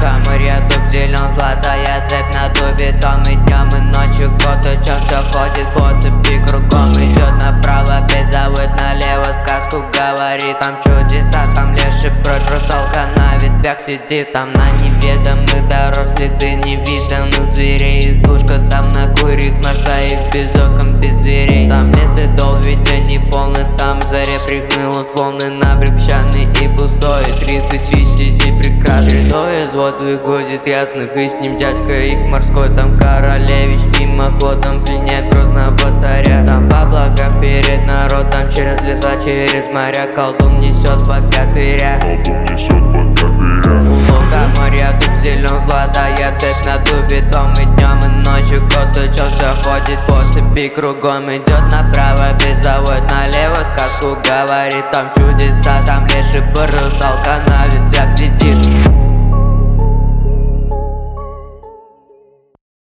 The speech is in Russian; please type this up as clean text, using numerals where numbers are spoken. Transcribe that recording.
Лукоморье, дуб зелен, золотая цепь на дубе. Там и днем, и ночью год учен, все ходит по цепи. Кругом идет направо, беззавод налево, сказку говорит. Там чудеса, там леший прочь, русалка на ветвях сидит. Там на неведомых дорог следы невиданных зверей. Избушка там на курьих нож стоит, без окон, без дверей. Там лес и дол, ветер не полный, там в заре прихнылут волны на брик песчаный и пустой. 30 витязей прекрасный, чередой из вод выходит ясных, и с ним дядька их морской. Там королевич мимоходом пленяет грозного царя. Там в облаках перед народом, через леса, через моря колдун несет богатыря. У лукоморья дуб зелен, золотая цепь на дубе. Том и днем, и ночью год учен, все ходит по цепи. Кругом идет направо, беззавод налево, сказку говорит. Там чудеса, там леший русалка на ветвях сидит.